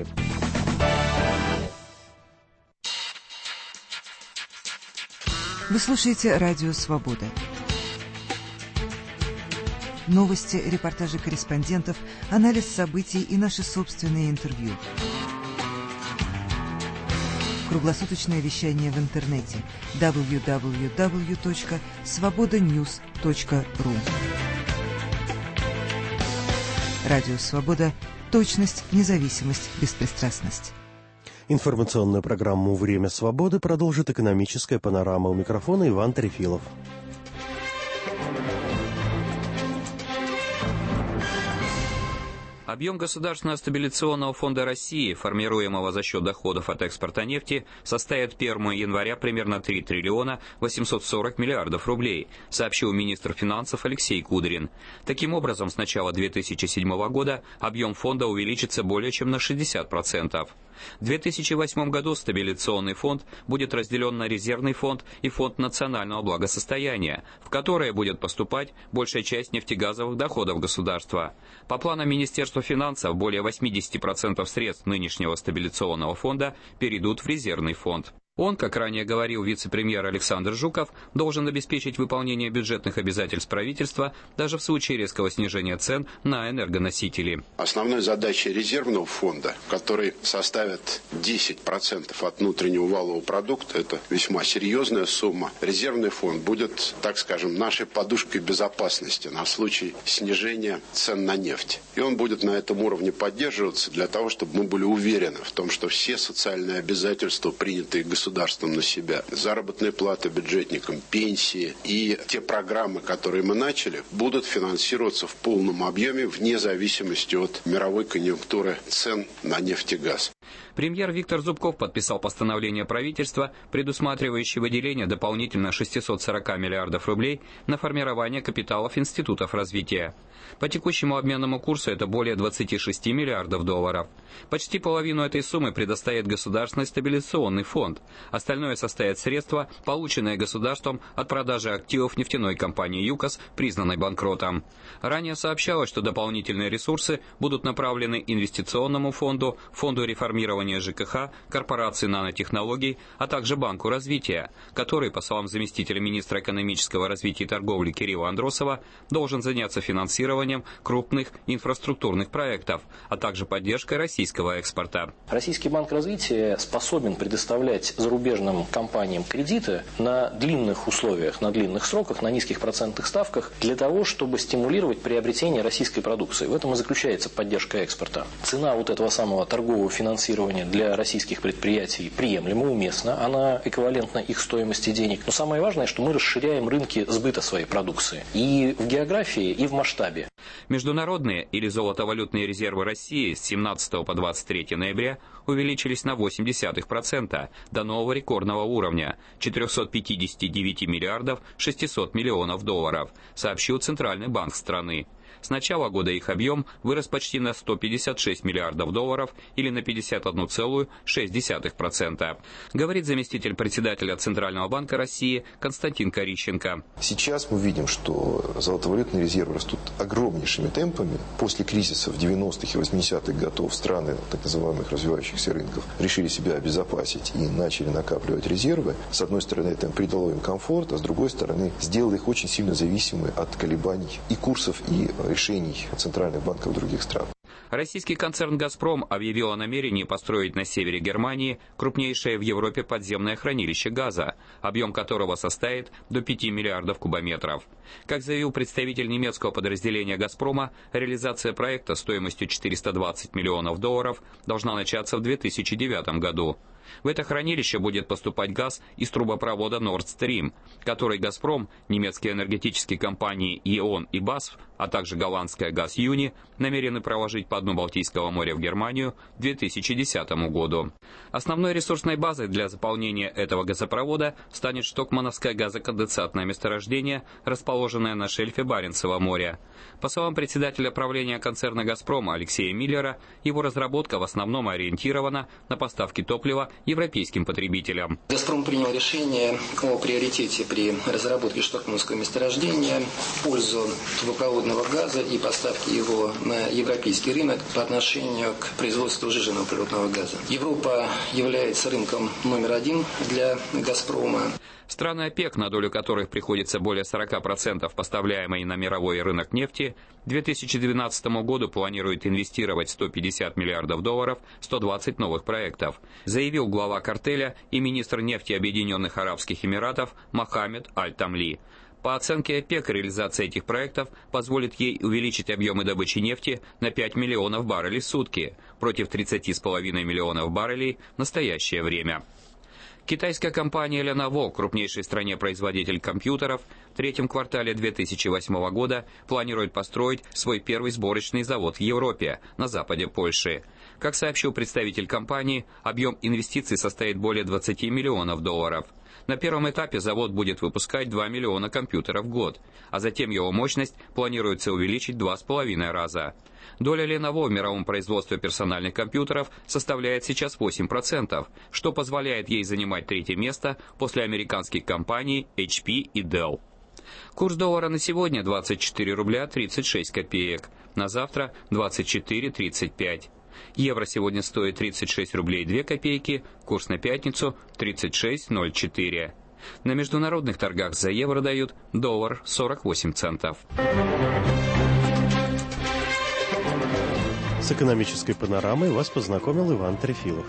Вы слушаете «Радио Свобода». Новости, репортажи корреспондентов, анализ событий и наши собственные интервью. Круглосуточное вещание в интернете дабл ю дабл ю дабл ю точка свобода ньюс точка ру. Радио Свобода. Точность, независимость, беспристрастность. Информационную программу «Время свободы» продолжит экономическая панорама. У микрофона Иван Трефилов. Объем Государственного стабилизационного фонда России, формируемого за счет доходов от экспорта нефти, составит первого января примерно три триллиона восемьсот сорок миллиардов рублей, сообщил министр финансов Алексей Кудрин. Таким образом, с начала две тысячи седьмого года объем фонда увеличится более чем на шестьдесят процентов. В две тысячи восьмом году стабилизационный фонд будет разделен на резервный фонд и фонд национального благосостояния, в которые будет поступать большая часть нефтегазовых доходов государства. По планам Министерства финансов, более восемьдесят процентов средств нынешнего стабилизационного фонда перейдут в резервный фонд. Он, как ранее говорил вице-премьер Александр Жуков, должен обеспечить выполнение бюджетных обязательств правительства даже в случае резкого снижения цен на энергоносители. Основной задачей резервного фонда, который составит десять процентов от внутреннего валового продукта, это весьма серьезная сумма. Резервный фонд будет, так скажем, нашей подушкой безопасности на случай снижения цен на нефть. И он будет на этом уровне поддерживаться для того, чтобы мы были уверены в том, что все социальные обязательства, принятые государством, государством на себя. Заработная плата бюджетникам, пенсии и те программы, которые мы начали, будут финансироваться в полном объеме вне зависимости от мировой конъюнктуры цен на нефть и газ. Премьер Виктор Зубков подписал постановление правительства, предусматривающее выделение дополнительно шестисот сорока миллиардов рублей на формирование капиталов институтов развития. По текущему обменному курсу это более двадцати шести миллиардов долларов. Почти половину этой суммы предоставит Государственный стабилизационный фонд. Остальное составит средства, полученные государством от продажи активов нефтяной компании ЮКОС, признанной банкротом. Ранее сообщалось, что дополнительные ресурсы будут направлены инвестиционному фонду, фонду реформирования ЖКХ, корпорации нанотехнологий, а также Банку развития, который, по словам заместителя министра экономического развития и торговли Кирилла Андросова, должен заняться финансированием крупных инфраструктурных проектов, а также поддержкой российского экспорта. Российский банк развития способен предоставлять зарубежным компаниям кредиты на длинных условиях, на длинных сроках, на низких процентных ставках для того, чтобы стимулировать приобретение российской продукции. В этом и заключается поддержка экспорта. Цена вот этого самого торгового финансирования для российских предприятий приемлема, уместна, она эквивалентна их стоимости денег. Но самое важное, что мы расширяем рынки сбыта своей продукции и в географии, и в масштабе. Международные или золотовалютные резервы России с семнадцатого по двадцать третье ноября увеличились на восемь десятых процента до нового рекордного уровня – четырехсот пятидесяти девяти миллиардов шестисот миллионов долларов, сообщил Центральный банк страны. С начала года их объем вырос почти на сто пятьдесят шесть миллиардов долларов или на пятьдесят одна целая шесть десятых процента, говорит заместитель председателя Центрального банка России Константин Корищенко. Сейчас мы видим, что золотовалютные резервы растут огромнейшими темпами. После кризисов девяностых и восьмидесятых годов страны так называемых развивающихся рынков решили себя обезопасить и начали накапливать резервы. С одной стороны, это придало им комфорт, а с другой стороны, сделало их очень сильно зависимыми от колебаний и курсов, и решений центральных банков других стран. Российский концерн «Газпром» объявил о намерении построить на севере Германии крупнейшее в Европе подземное хранилище газа, объем которого составит до пяти миллиардов кубометров. Как заявил представитель немецкого подразделения «Газпрома», реализация проекта стоимостью четыреста двадцать миллионов долларов должна начаться в две тысячи девятом году. В это хранилище будет поступать газ из трубопровода Nord Stream, который «Газпром», немецкие энергетические компании «Е.Он» и «Басф» а также голландская «Газюни» намерены проложить по дну Балтийского моря в Германию к две тысячи десятому году. Основной ресурсной базой для заполнения этого газопровода станет штокмановское газоконденсатное месторождение, расположенное на шельфе Баренцева моря. По словам председателя правления концерна «Газпрома» Алексея Миллера, его разработка в основном ориентирована на поставки топлива европейским потребителям. «Газпром» принял решение о приоритете при разработке штокмановского месторождения в пользу трубопроводного газа и поставки его на европейский рынок по отношению к производству сжиженного природного газа. Европа является рынком номер один для «Газпрома». Страны ОПЕК, на долю которых приходится более сорока процентов поставляемой на мировой рынок нефти, к две тысячи двенадцатому году планируют инвестировать сто пятьдесят миллиардов долларов в сто двадцать новых проектов, заявил глава картеля и министр нефти Объединенных Арабских Эмиратов Мохаммед Аль-Тамли. По оценке ОПЕК, реализация этих проектов позволит ей увеличить объемы добычи нефти на пять миллионов баррелей в сутки, против тридцати с половиной миллионов баррелей в настоящее время. Китайская компания Lenovo, крупнейшей в стране производитель компьютеров, в третьем квартале две тысячи восьмого года планирует построить свой первый сборочный завод в Европе, на западе Польши. Как сообщил представитель компании, объем инвестиций составит более двадцати миллионов долларов. На первом этапе завод будет выпускать два миллиона компьютеров в год, а затем его мощность планируется увеличить в два с половиной раза. Доля Lenovo в мировом производстве персональных компьютеров составляет сейчас восемь процентов, что позволяет ей занимать третье место после американских компаний эйч пи и Dell. Курс доллара на сегодня двадцать четыре рубля тридцать шесть копеек, на завтра двадцать четыре тридцать пять. Евро сегодня стоит тридцать шесть рублей две копейки, курс на пятницу тридцать шесть ноль четыре. На международных торгах за евро дают доллар сорок восемь центов. С экономической панорамой вас познакомил Иван Трефилов.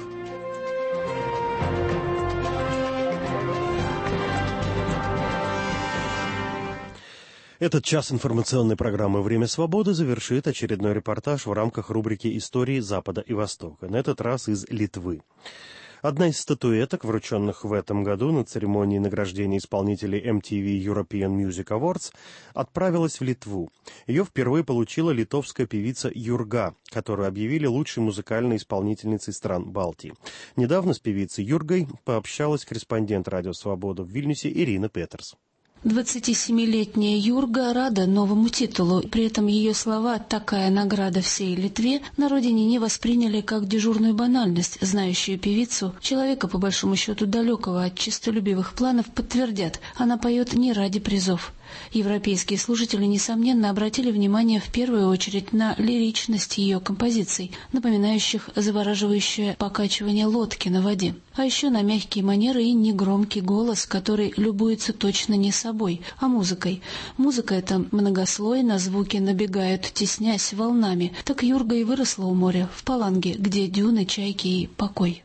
Этот час информационной программы «Время свободы» завершит очередной репортаж в рамках рубрики «Истории Запада и Востока», на этот раз из Литвы. Одна из статуэток, врученных в этом году на церемонии награждения исполнителей эм ти ви European Music Awards, отправилась в Литву. Ее впервые получила литовская певица Юрга, которую объявили лучшей музыкальной исполнительницей стран Балтии. Недавно с певицей Юргой пообщалась корреспондент «Радио Свобода» в Вильнюсе Ирина Петерс. двадцатисемилетняя Юрга рада новому титулу. При этом ее слова «такая награда всей Литве» на родине не восприняли как дежурную банальность. Знающую певицу, человека по большому счету далекого от честолюбивых планов, подтвердят, она поет не ради призов. Европейские слушатели, несомненно, обратили внимание в первую очередь на лиричность ее композиций, напоминающих завораживающее покачивание лодки на воде, а еще на мягкие манеры и негромкий голос, который любуется точно не собой, а музыкой. Музыка эта многослойна, звуки набегают, теснясь волнами. Так Юрга и выросла у моря, в Паланге, где дюны, чайки и покой.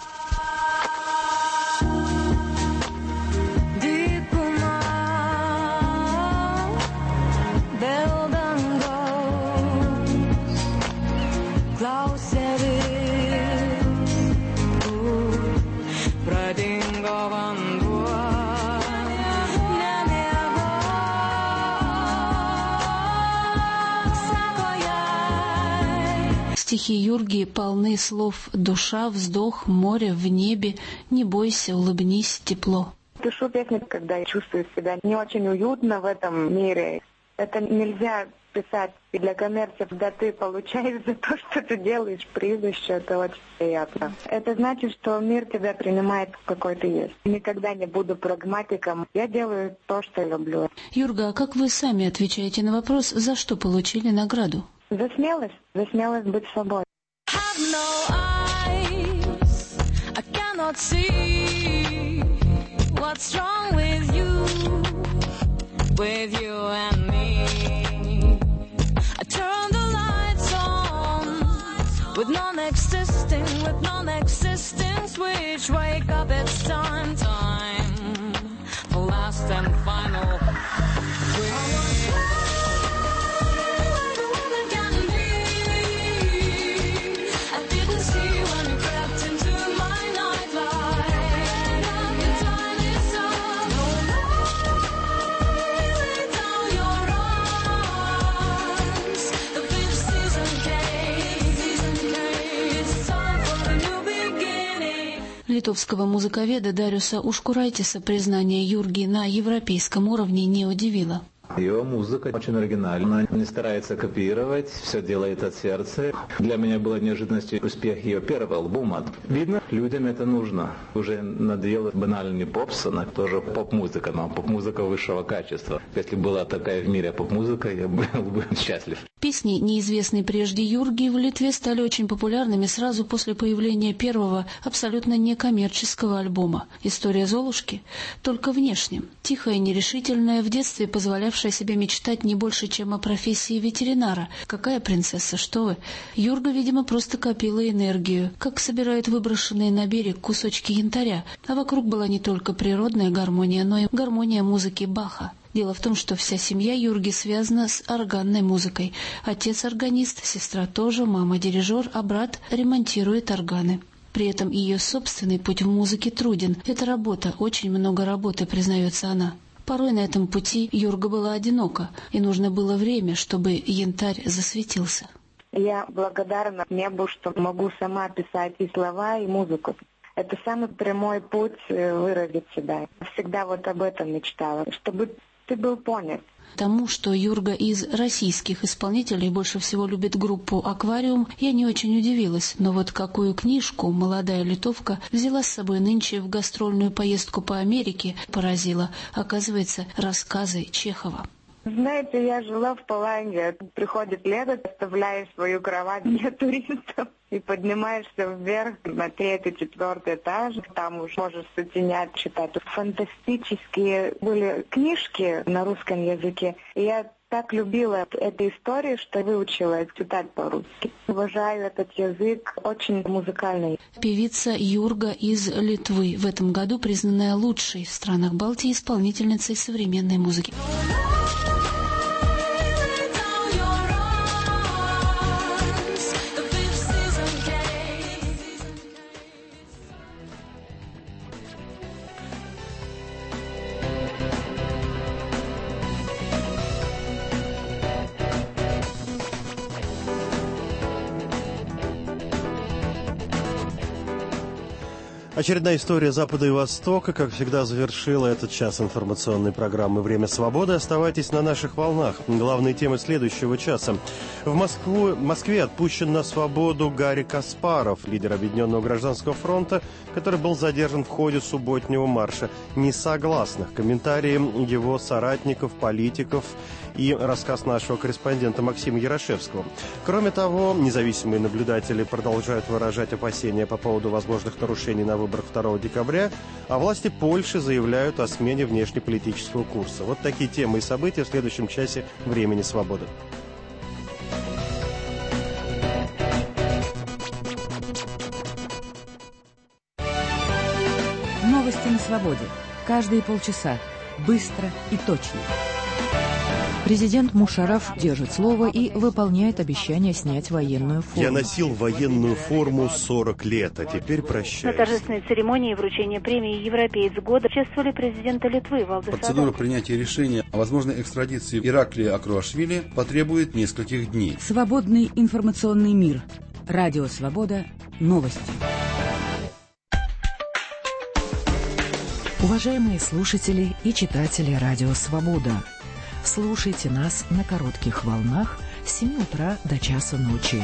Стихи Юрги полны слов «душа», «вздох», «море», «в небе», «не бойся», «улыбнись», «тепло». Пишу песни, когда я чувствую себя не очень уютно в этом мире. Это нельзя писать для коммерции, когда ты получаешь за то, что ты делаешь прізвище, это очень приятно. Это значит, что мир тебя принимает какой ты есть. Никогда не буду прагматиком. Я делаю то, что люблю. Юрга, а как вы сами отвечаете на вопрос, за что получили награду? За смелость, за смелость быть собой. With non-existing, with non-existing switch, wake up, it's time, time for last and final. литовского музыковеда Дариуса Ушкурайтиса признание Юрги на европейском уровне не удивило. Его музыка очень оригинальна, не старается копировать, все делает от сердца. Для меня было неожиданностью успех ее первого альбома. Видно, людям это нужно. Уже надоело банальный попс, она тоже поп-музыка, но поп-музыка высшего качества. Если была такая в мире поп-музыка, я был бы счастлив. Песни, неизвестные прежде Юрги, в Литве стали очень популярными сразу после появления первого абсолютно некоммерческого альбома «История Золушки», только внешним, тихая, нерешительная, в детстве позволявшая себе мечтать не больше, чем о профессии ветеринара. Какая принцесса, что вы? Юрга, видимо, просто копила энергию, как собирают выброшенные на берег кусочки янтаря, а вокруг была не только природная гармония, но и гармония музыки Баха. Дело в том, что вся семья Юрги связана с органной музыкой. Отец органист, сестра тоже, мама дирижер, а брат ремонтирует органы. При этом ее собственный путь в музыке труден. Это работа, очень много работы, признается она. Порой на этом пути Юрга была одинока, и нужно было время, чтобы янтарь засветился. Я благодарна небу, что могу сама писать и слова, и музыку. Это самый прямой путь выразить себя. Всегда вот об этом мечтала, чтобы ты был понят. Тому, что Юрга из российских исполнителей больше всего любит группу «Аквариум», я не очень удивилась, но вот какую книжку молодая литовка взяла с собой нынче в гастрольную поездку по Америке, поразила. Оказывается, рассказы Чехова. Знаете, я жила в Паланге. Приходит лето, оставляешь свою кровать для туристов и поднимаешься вверх на третий, четвертый этаж. Там уж можешь сочинять, читать. Фантастические были книжки на русском языке. И я так любила эту историю, что выучила читать по-русски. Уважаю этот язык, очень музыкальный. Певица Юрга из Литвы, в этом году признанная лучшей в странах Балтии исполнительницей современной музыки. Очередная история Запада и Востока, как всегда, завершила этот час информационной программы «Время свободы». Оставайтесь на наших волнах. Главные темы следующего часа. В Москву, Москве отпущен на свободу Гарри Каспаров, лидер Объединенного гражданского фронта, который был задержан в ходе субботнего марша несогласных. Комментарии его соратников, политиков и рассказ нашего корреспондента Максима Ярошевского. Кроме того, независимые наблюдатели продолжают выражать опасения по поводу возможных нарушений на выборах второго декабря, а власти Польши заявляют о смене внешнеполитического курса. Вот такие темы и события в следующем часе «Времени свободы». Новости на свободе. Каждые полчаса. Быстро и точно. Президент Мушараф держит слово и выполняет обещание снять военную форму. Я носил военную форму сорок лет, а теперь прощаюсь. На торжественной церемонии вручения премии «Европеец года» участвовали президенты Литвы Валдис Адамс. Процедура принятия решения о возможной экстрадиции Ираклия Акруашвили потребует нескольких дней. Свободный информационный мир. Радио «Свобода». Новости. Уважаемые слушатели и читатели Радио «Свобода», слушайте нас на коротких волнах с семи утра до часа ночи.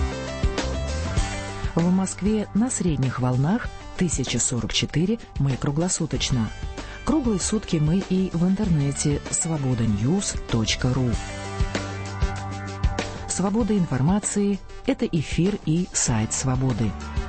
В Москве на средних волнах тысяча сорок четыре, мы круглосуточно. Круглые сутки мы и в интернете свобода ньюс точка ру. Свобода информации – это эфир и сайт «Свободы».